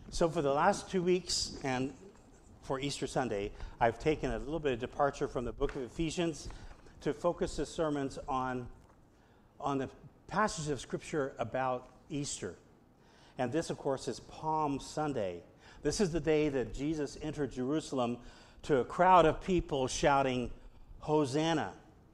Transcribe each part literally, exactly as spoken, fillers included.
So for the last two weeks and for Easter Sunday, I've taken a little bit of departure from the book of Ephesians to focus the sermons on, on the passage of Scripture about Easter. And this, of course, is Palm Sunday. This is the day that Jesus entered Jerusalem to a crowd of people shouting, Hosanna.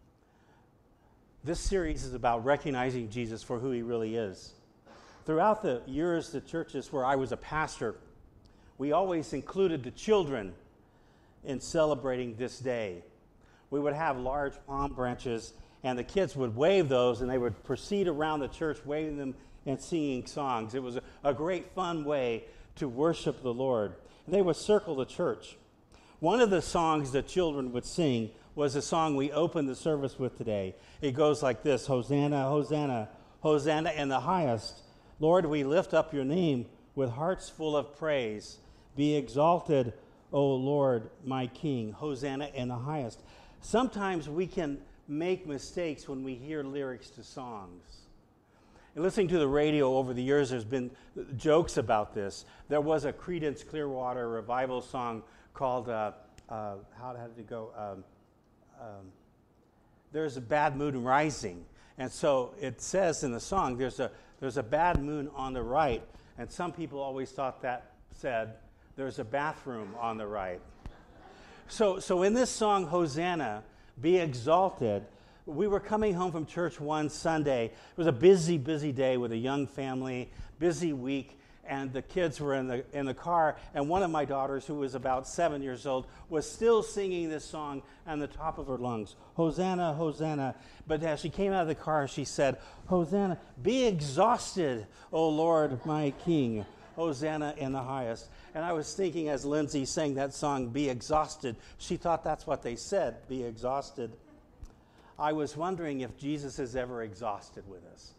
This series is about recognizing Jesus for who he really is. Throughout the years, the churches where I was a pastor, we always included the children in celebrating this day. We would have large palm branches, and the kids would wave those, and they would proceed around the church waving them and singing songs. It was a, a great, fun way to worship the Lord. And they would circle the church. One of the songs the children would sing was the song we opened the service with today. It goes like this: Hosanna, Hosanna, Hosanna in the highest. Lord, we lift up your name with hearts full of praise. Be exalted, O Lord, my King. Hosanna in the highest. Sometimes we can make mistakes when we hear lyrics to songs. And listening to the radio over the years, there's been jokes about this. There was a Creedence Clearwater Revival song called, uh, uh, how did it go? Um, um, there's a bad moon rising. And so it says in the song, there's a there's a bad moon on the right. And some people always thought that said, there's a bathroom on the right. So, so in this song, Hosanna, be exalted, we were coming home from church one Sunday. It was a busy, busy day with a young family, busy week, and the kids were in the in the car, and one of my daughters, who was about seven years old, was still singing this song on the top of her lungs, Hosanna, Hosanna. But as she came out of the car, she said, Hosanna, be exhausted, O Lord, my King. Hosanna in the highest. And I was thinking, as Lindsay sang that song, be exhausted, she thought that's what they said, be exhausted. I was wondering if Jesus is ever exhausted with us.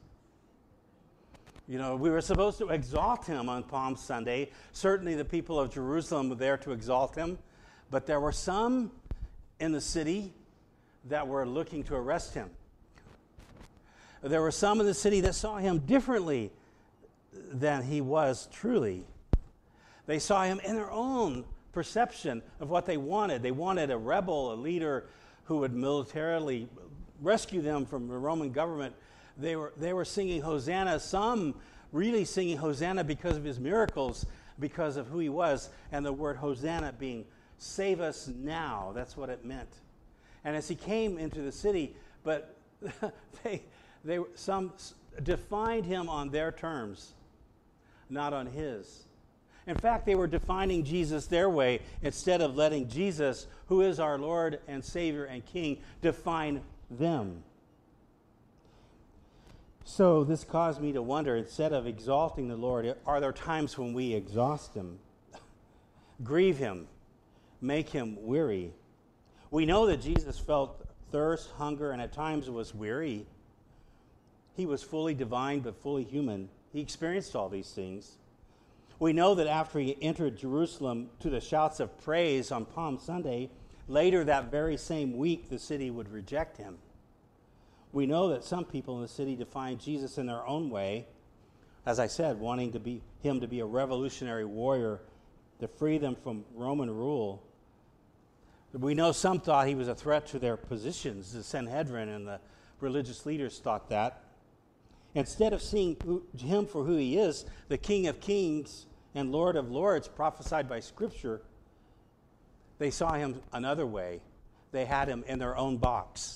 You know, we were supposed to exalt him on Palm Sunday. Certainly the people of Jerusalem were there to exalt him. But there were some in the city that were looking to arrest him. There were some in the city that saw him differently than he was truly. They saw him in their own perception of what they wanted. They wanted a rebel, a leader who would militarily rescue them from the Roman government. They were they were singing Hosanna, some really singing Hosanna because of his miracles, because of who he was, and the word Hosanna being save us now. That's what it meant. And as he came into the city, but they they some defined him on their terms, not on his. In fact, they were defining Jesus their way instead of letting Jesus, who is our Lord and Savior and King, define them. So this caused me to wonder, instead of exalting the Lord, are there times when we exhaust him, grieve him, make him weary? We know that Jesus felt thirst, hunger, and at times was weary. He was fully divine but fully human. He experienced all these things. We know that after he entered Jerusalem to the shouts of praise on Palm Sunday, later that very same week the city would reject him. We know that some people in the city defined Jesus in their own way, as I said, wanting to be him to be a revolutionary warrior to free them from Roman rule. We know some thought he was a threat to their positions. The Sanhedrin and the religious leaders thought that. Instead of seeing him for who he is, the King of Kings and Lord of Lords prophesied by Scripture, they saw him another way. They had him in their own box.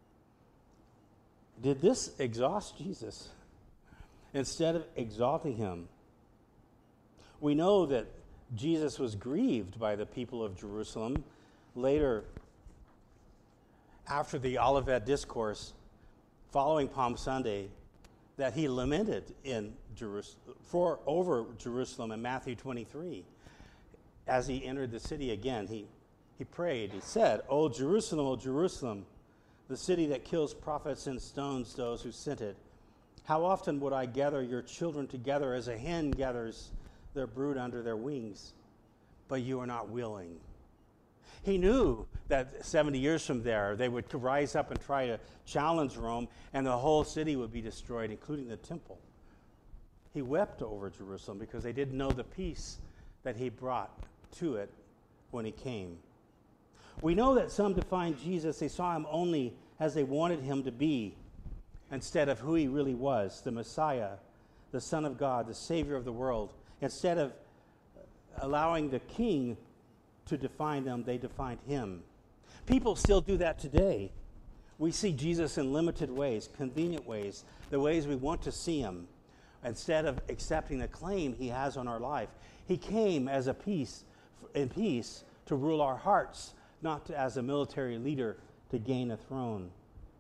Did this exhaust Jesus? Instead of exalting him, we know that Jesus was grieved by the people of Jerusalem. Later, after the Olivet Discourse, following Palm Sunday, that he lamented in Jerusalem for over Jerusalem in Matthew twenty-three. As he entered the city again, he, he prayed. He said, O Jerusalem, O Jerusalem, the city that kills prophets and stones those who sent it. How often would I gather your children together as a hen gathers their brood under their wings, but you are not willing. He knew that seventy years from there, they would rise up and try to challenge Rome, and the whole city would be destroyed, including the temple. he wept over Jerusalem because they didn't know the peace that he brought to it when he came. We know that some defined Jesus, they saw him only as they wanted him to be, instead of who he really was, the Messiah, the Son of God, the Savior of the world. Instead of allowing the King to define them, they defined him. People still do that today. We see Jesus in limited ways, convenient ways, the ways we want to see him, instead of accepting the claim he has on our life. He came as a peace, in peace to rule our hearts, not to, as a military leader to gain a throne.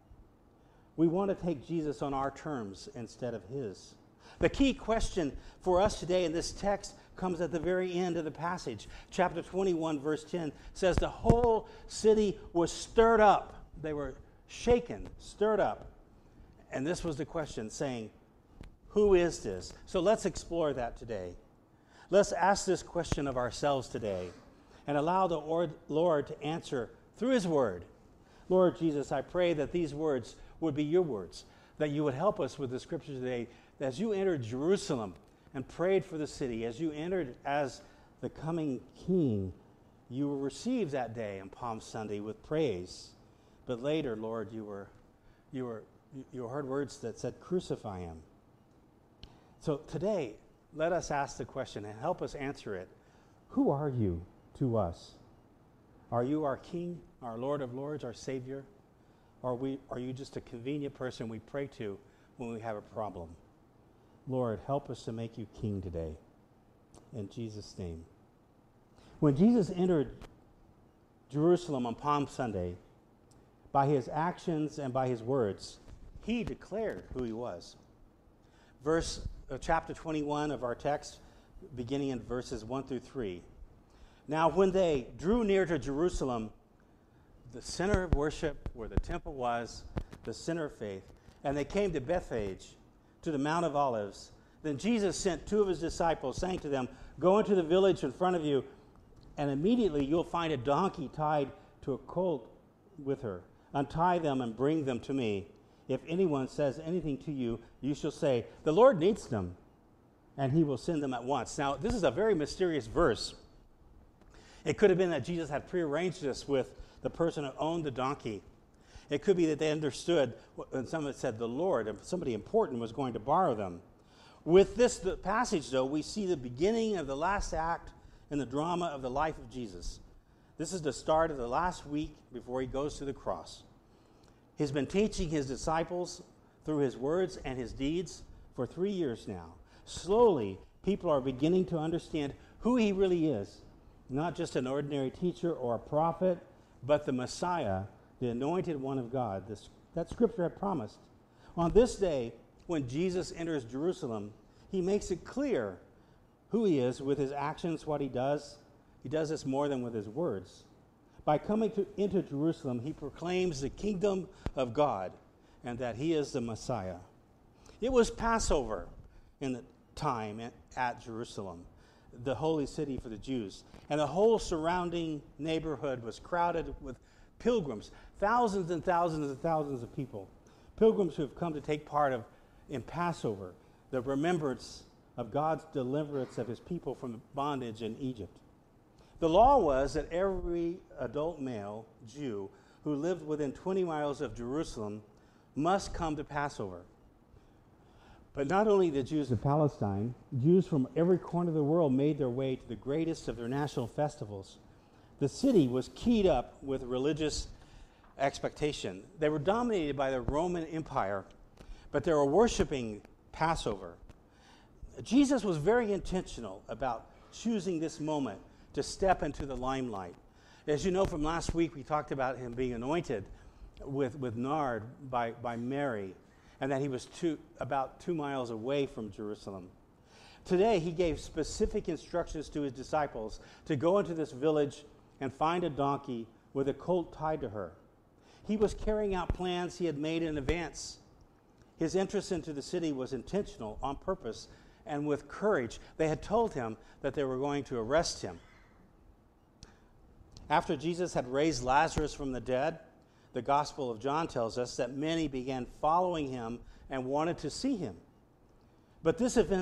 We want to take Jesus on our terms instead of his. The key question for us today in this text comes at the very end of the passage. Chapter twenty-one, verse ten says, the whole city was stirred up. They were shaken, stirred up. And this was the question, saying, who is this? So let's explore that today. Let's ask this question of ourselves today and allow the Lord to answer through his word. Lord Jesus, I pray that these words would be your words, that you would help us with the scripture today. As you entered Jerusalem and prayed for the city, as you entered as the coming king, you were received that day on Palm Sunday with praise. But later, Lord, you were, you were, you heard words that said, crucify him. So today, let us ask the question and help us answer it. Who are you to us? Are you our King, our Lord of Lords, our Savior? Or are, we, are you just a convenient person we pray to when we have a problem? Lord, help us to make you King today. In Jesus' name. When Jesus entered Jerusalem on Palm Sunday, by his actions and by his words, he declared who he was. Verse uh, chapter twenty-one of our text, beginning in verses one through three. Now, when they drew near to Jerusalem, the center of worship, where the temple was, the center of faith, and they came to Bethphage, to the Mount of Olives, then Jesus sent two of his disciples, saying to them, go into the village in front of you, and immediately you'll find a donkey tied to a colt with her. Untie them and bring them to me. If anyone says anything to you, you shall say, the Lord needs them, and he will send them at once. Now, this is a very mysterious verse. It could have been that Jesus had prearranged this with the person who owned the donkey. It could be that they understood, and someone said the Lord, if somebody important was going to borrow them. With this the passage, though, we see the beginning of the last act in the drama of the life of Jesus. This is the start of the last week before he goes to the cross. He's been teaching his disciples through his words and his deeds for three years now. Slowly, people are beginning to understand who he really is. Not just an ordinary teacher or a prophet, but the Messiah, the anointed one of God, this, that Scripture had promised. On this day, when Jesus enters Jerusalem, he makes it clear who he is with his actions, what he does. He does this more than with his words. By coming to, into Jerusalem, he proclaims the kingdom of God and that he is the Messiah. It was Passover in the time at, at Jerusalem, the holy city for the Jews. And the whole surrounding neighborhood was crowded with pilgrims, thousands and thousands and thousands of people. Pilgrims who have come to take part of in Passover, the remembrance of God's deliverance of his people from bondage in Egypt. The law was that every adult male Jew who lived within twenty miles of Jerusalem must come to Passover. But not only the Jews of Palestine, Jews from every corner of the world made their way to the greatest of their national festivals. The city was keyed up with religious expectation. They were dominated by the Roman Empire, but they were worshiping Passover. Jesus was very intentional about choosing this moment to step into the limelight. As you know from last week, we talked about him being anointed with, with nard by, by Mary, and that he was two, about two miles away from Jerusalem. Today, he gave specific instructions to his disciples to go into this village and find a donkey with a colt tied to her. He was carrying out plans he had made in advance. His entrance into the city was intentional, on purpose, and with courage. They had told him that they were going to arrest him. After Jesus had raised Lazarus from the dead, the Gospel of John tells us that many began following him and wanted to see him. But this event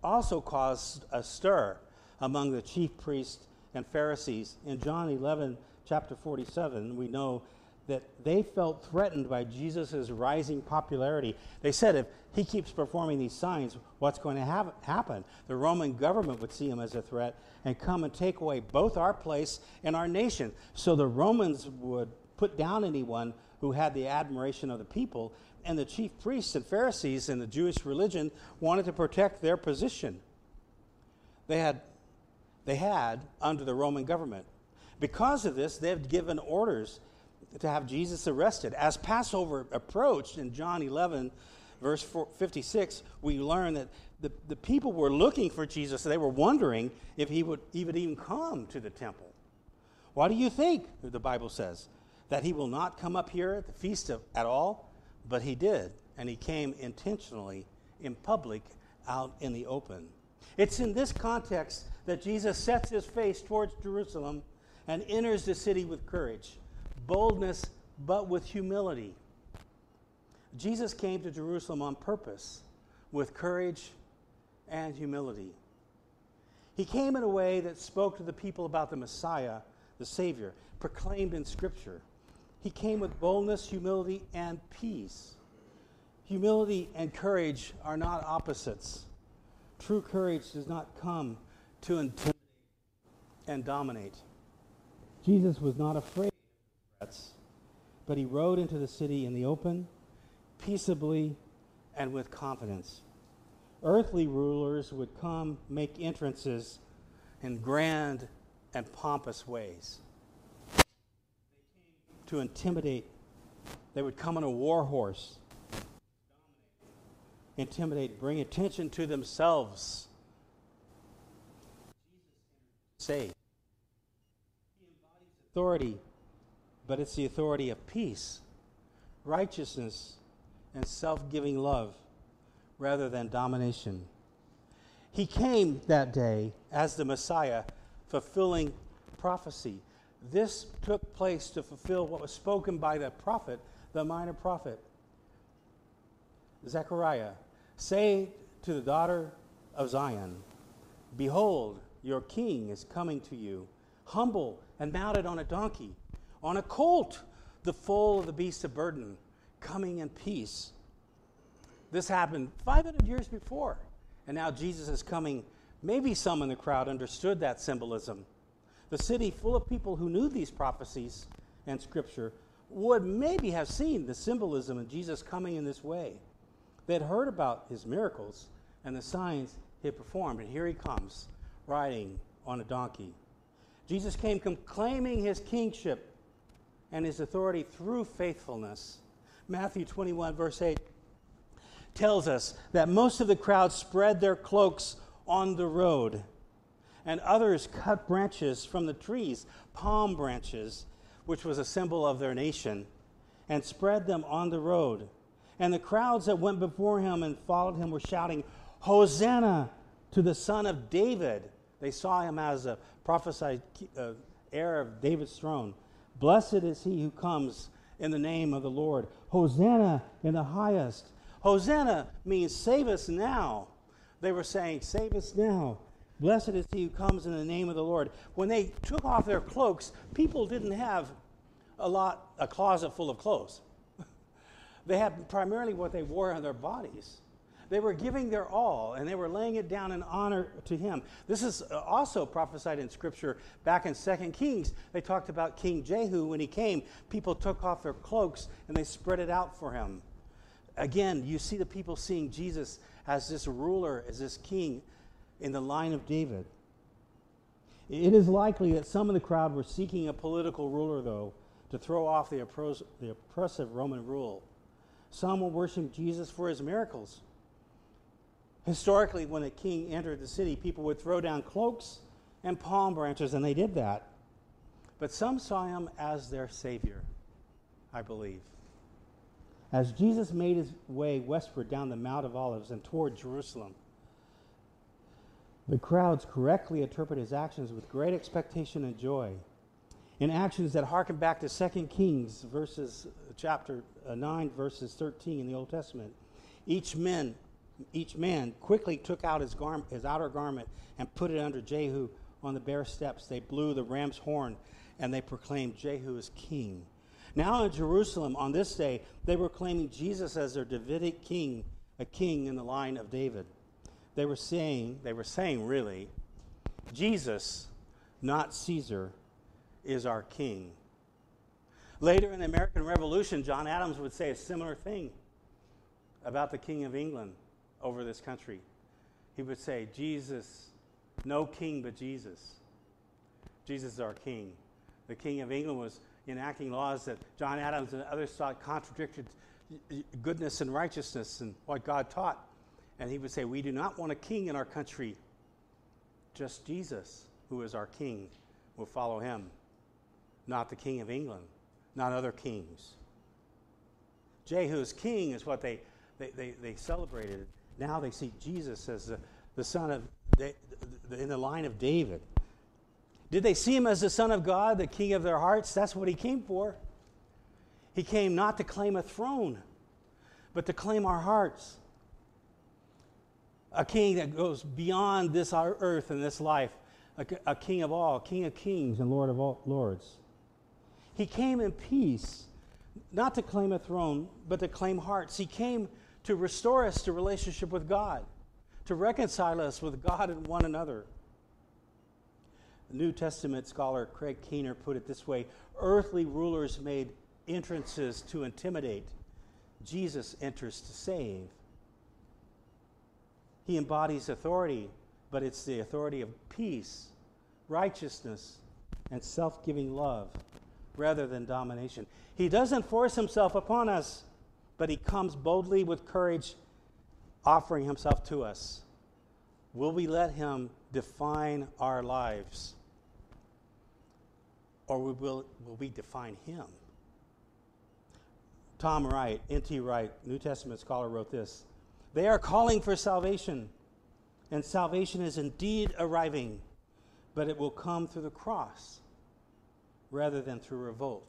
also caused a stir among the chief priests and Pharisees. In John eleven, chapter forty-seven, we know that they felt threatened by Jesus' rising popularity. They said, if he keeps performing these signs, what's going to have, happen? The Roman government would see him as a threat and come and take away both our place and our nation. So the Romans would put down anyone who had the admiration of the people, and the chief priests and Pharisees in the Jewish religion wanted to protect their position. They had, they had under the Roman government. Because of this, they've given orders to have Jesus arrested. As Passover approached in John eleven, verse fifty-six, we learn that the, the people were looking for Jesus. They were wondering if he would, he would even come to the temple. Why do you think, the Bible says, that he will not come up here at the feast of, at all? But he did, and he came intentionally in public, out in the open. It's in this context that Jesus sets his face towards Jerusalem and enters the city with courage, boldness, but with humility. Jesus came to Jerusalem on purpose, with courage and humility. He came in a way that spoke to the people about the Messiah, the Savior, proclaimed in Scripture. He came with boldness, humility, and peace. Humility and courage are not opposites. True courage does not come to intimidate and dominate. Jesus was not afraid of threats, but he rode into the city in the open, peaceably, and with confidence. Earthly rulers would come make entrances in grand and pompous ways. They came to intimidate. They would come on a war horse, intimidate, bring attention to themselves. Say, he embodies authority, but it's the authority of peace, righteousness, and self-giving love, rather than domination. He came that day as the Messiah, fulfilling prophecy. This took place to fulfill what was spoken by the prophet, the minor prophet, Zechariah. Say to the daughter of Zion, behold, your king is coming to you, humble and mounted on a donkey, on a colt, the foal of the beast of burden, coming in peace. This happened five hundred years before, and now Jesus is coming. Maybe some in the crowd understood that symbolism. The city, full of people who knew these prophecies and Scripture, would maybe have seen the symbolism of Jesus coming in this way. They had heard about his miracles and the signs he had performed, and here he comes, riding on a donkey. Jesus came proclaiming his kingship and his authority through faithfulness. Matthew twenty-one, verse eight, tells us that most of the crowd spread their cloaks on the road, and others cut branches from the trees, palm branches, which was a symbol of their nation, and spread them on the road. And the crowds that went before him and followed him were shouting, Hosanna to the Son of David. They saw him as a prophesied uh, heir of David's throne. Blessed is he who comes in the name of the Lord. Hosanna in the highest. Hosanna means save us now. They were saying, save us now. Blessed is he who comes in the name of the Lord. When they took off their cloaks, people didn't have a lot, a closet full of clothes. They had primarily what they wore on their bodies. They were giving their all, and they were laying it down in honor to him. This is also prophesied in Scripture back in Second Kings. They talked about King Jehu. When he came, people took off their cloaks, and they spread it out for him. Again, you see the people seeing Jesus as this ruler, as this king in the line of David. It is likely that some of the crowd were seeking a political ruler, though, to throw off the, oppros- the oppressive Roman rule. Some were worshiping Jesus for his miracles. Historically, when a king entered the city, people would throw down cloaks and palm branches, and they did that. But some saw him as their Savior, I believe. As Jesus made his way westward down the Mount of Olives and toward Jerusalem, the crowds correctly interpret his actions with great expectation and joy. In actions that harken back to Second Kings, verses, chapter nine, verses thirteen in the Old Testament. Each man each man quickly took out his, garm- his outer garment and put it under Jehu on the bare steps. They blew the ram's horn, and they proclaimed Jehu as king. Now in Jerusalem, on this day, they were claiming Jesus as their Davidic king, a king in the line of David. They were saying, they were saying really, Jesus, not Caesar, is our king. Later in the American Revolution, John Adams would say a similar thing about the King of England over this country. He would say, Jesus, no king but Jesus. Jesus is our king. The King of England was enacting laws that John Adams and others thought contradicted goodness and righteousness and what God taught. And he would say, we do not want a king in our country. Just Jesus, who is our king, will follow him. Not the King of England, not other kings. Jehu's king is what they, they, they, they celebrated. Now they see Jesus as the, the son of, the, the, in the line of David. Did they see him as the Son of God, the king of their hearts? That's what he came for. He came not to claim a throne, but to claim our hearts. A king that goes beyond this earth and this life. A, a king of all, king of kings and lord of all lords. He came in peace, not to claim a throne, but to claim hearts. He came to restore us to relationship with God, to reconcile us with God and one another. New Testament scholar Craig Keener put it this way: earthly rulers made entrances to intimidate. Jesus enters to save. He embodies authority, but it's the authority of peace, righteousness, and self-giving love, rather than domination. He doesn't force himself upon us, but he comes boldly with courage, offering himself to us. Will we let him define our lives? Or will, will we define him? Tom Wright, N T Wright, New Testament scholar, wrote this: they are calling for salvation, and salvation is indeed arriving, but it will come through the cross rather than through revolt.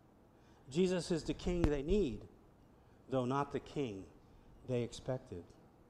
Jesus is the king they need, though not the king they expected.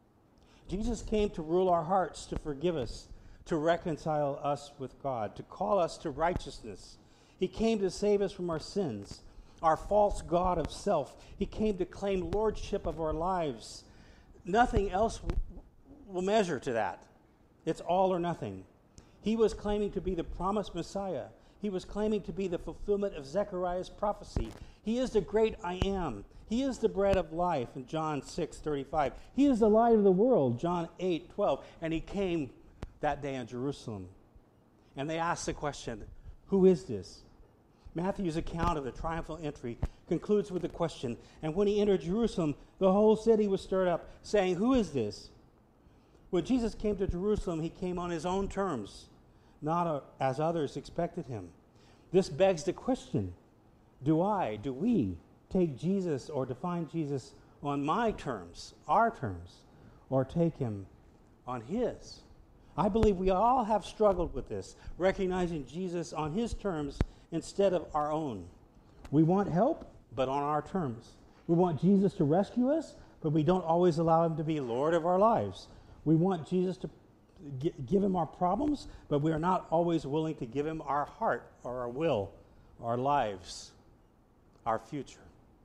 Jesus came to rule our hearts, to forgive us, to reconcile us with God, to call us to righteousness. He came to save us from our sins, our false god of self. He came to claim lordship of our lives. Nothing else w- will measure to that. It's all or nothing. He was claiming to be the promised Messiah. He was claiming to be the fulfillment of Zechariah's prophecy. He is the great I am. He is the bread of life in John six thirty-five. He is the light of the world, John eight twelve. And he came that day in Jerusalem. And they asked the question, who is this? Matthew's account of the triumphal entry concludes with the question, and when he entered Jerusalem, the whole city was stirred up, saying, who is this? When Jesus came to Jerusalem, he came on his own terms, not a, as others expected him. This begs the question, do I, do we take Jesus or define Jesus on my terms, our terms, or take him on his? I believe we all have struggled with this, recognizing Jesus on his terms instead of our own. We want help, but on our terms. We want Jesus to rescue us, but we don't always allow him to be Lord of our lives. We want Jesus to g- give him our problems, but we are not always willing to give him our heart or our will, our lives, our future.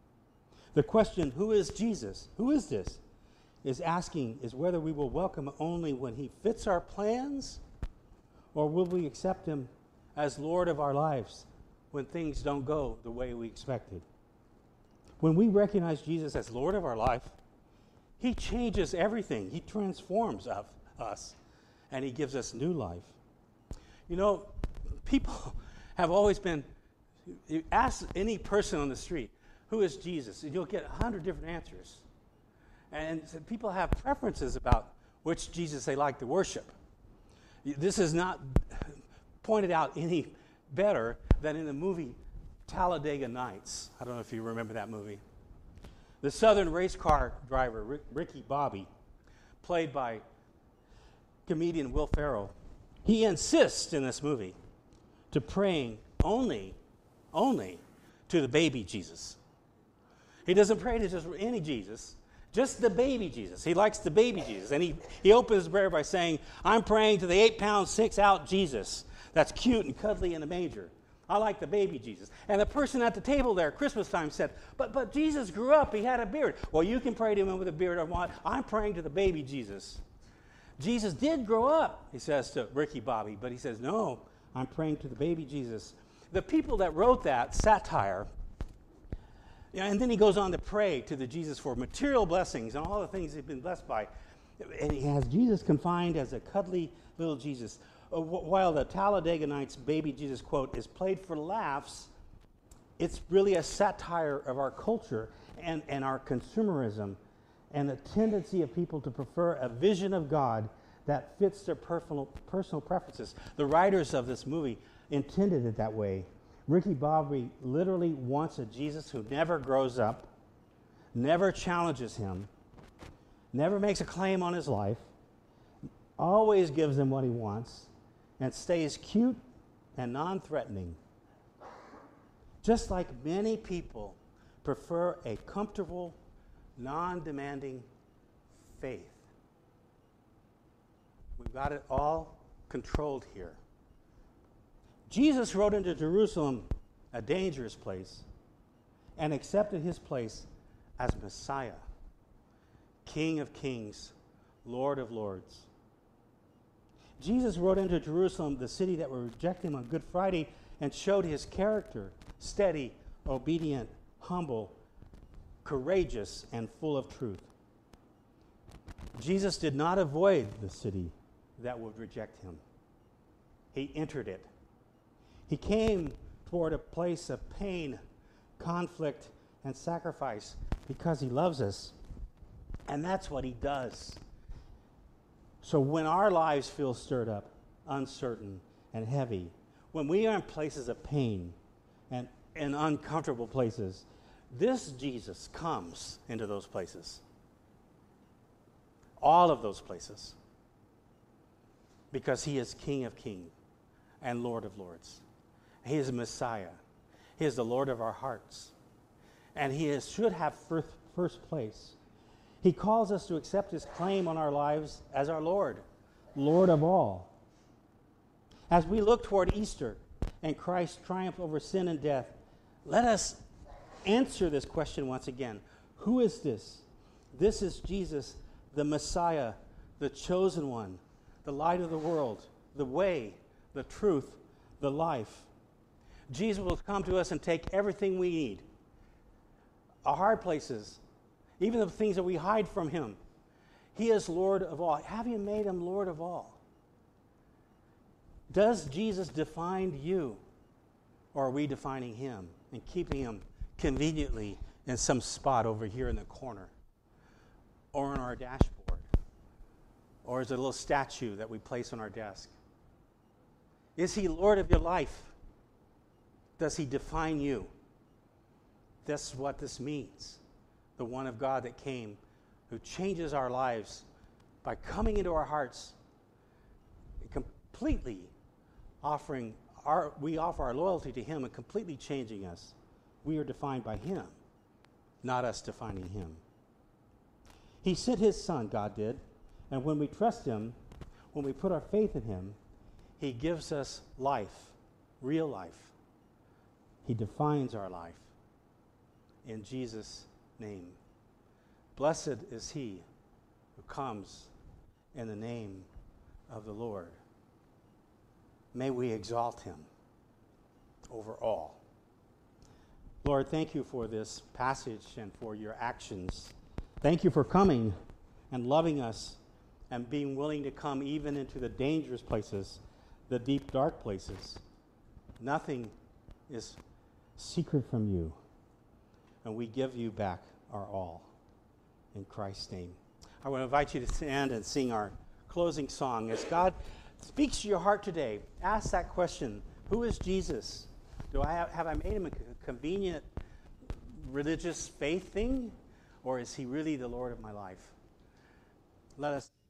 The question, who is Jesus? Who is this? Is asking is whether we will welcome him only when he fits our plans, or will we accept him as Lord of our lives when things don't go the way we expected. When we recognize Jesus as Lord of our life, he changes everything. He transforms of us, and he gives us new life. You know, people have always been, you ask any person on the street, who is Jesus? And you'll get a hundred different answers. And so people have preferences about which Jesus they like to worship. This is not pointed out any better than in the movie Talladega Nights. I don't know if you remember that movie. The Southern race car driver, Rick, Ricky Bobby, played by comedian Will Ferrell, he insists in this movie to praying only, only to the baby Jesus. He doesn't pray to just any Jesus. Just the baby Jesus. He likes the baby Jesus. And he, he opens his prayer by saying, I'm praying to the eight pound, six out Jesus that's cute and cuddly in a manger. I like the baby Jesus. And the person at the table there at Christmas time said, but, but Jesus grew up. He had a beard. Well, you can pray to him with a beard or what. I'm praying to the baby Jesus. Jesus did grow up, he says to Ricky Bobby, but he says, no, I'm praying to the baby Jesus. The people that wrote that satire, yeah, and then he goes on to pray to the Jesus for material blessings and all the things he's been blessed by. And he has Jesus confined as a cuddly little Jesus. Uh, wh- while the Talladega Nights baby Jesus quote is played for laughs, it's really a satire of our culture and, and our consumerism and the tendency of people to prefer a vision of God that fits their personal, personal preferences. The writers of this movie intended it that way. Ricky Bobby literally wants a Jesus who never grows up, never challenges him, never makes a claim on his life, always gives him what he wants, and stays cute and non-threatening. Just like many people prefer a comfortable, non-demanding faith. We've got it all controlled here. Jesus rode into Jerusalem, a dangerous place, and accepted his place as Messiah, King of kings, Lord of lords. Jesus rode into Jerusalem, the city that would reject him on Good Friday, and showed his character, steady, obedient, humble, courageous, and full of truth. Jesus did not avoid the city that would reject him. He entered it. He came toward a place of pain, conflict, and sacrifice because he loves us. And that's what he does. So when our lives feel stirred up, uncertain, and heavy, when we are in places of pain and in uncomfortable places, this Jesus comes into those places. All of those places. Because he is King of kings and Lord of lords. He is Messiah. He is the Lord of our hearts. And he is, should have first, first place. He calls us to accept his claim on our lives as our Lord, Lord of all. As we look toward Easter and Christ's triumph over sin and death, let us answer this question once again. Who is this? This is Jesus, the Messiah, the chosen one, the light of the world, the way, the truth, the life. Jesus will come to us and take everything we need, our hard places, even the things that we hide from him. He is Lord of all. Have you made him Lord of all? Does Jesus define you, or are we defining him and keeping him conveniently in some spot over here in the corner, or on our dashboard, or as a little statue that we place on our desk? Is he Lord of your life? Does he define you? That's what this means. The one of God that came, who changes our lives by coming into our hearts, completely offering our, we offer our loyalty to him and completely changing us. We are defined by him, not us defining him. He sent his son, God did, and when we trust him, when we put our faith in him, he gives us life, real life. He defines our life. In Jesus' name. Blessed is he who comes in the name of the Lord. May we exalt him over all. Lord, thank you for this passage and for your actions. Thank you for coming and loving us and being willing to come even into the dangerous places, the deep, dark places. Nothing is secret from you. And we give you back our all. In Christ's name. I want to invite you to stand and sing our closing song. As God speaks to your heart today, ask that question. Who is Jesus? Do I have, have I made him a convenient religious faith thing? Or is he really the Lord of my life? Let us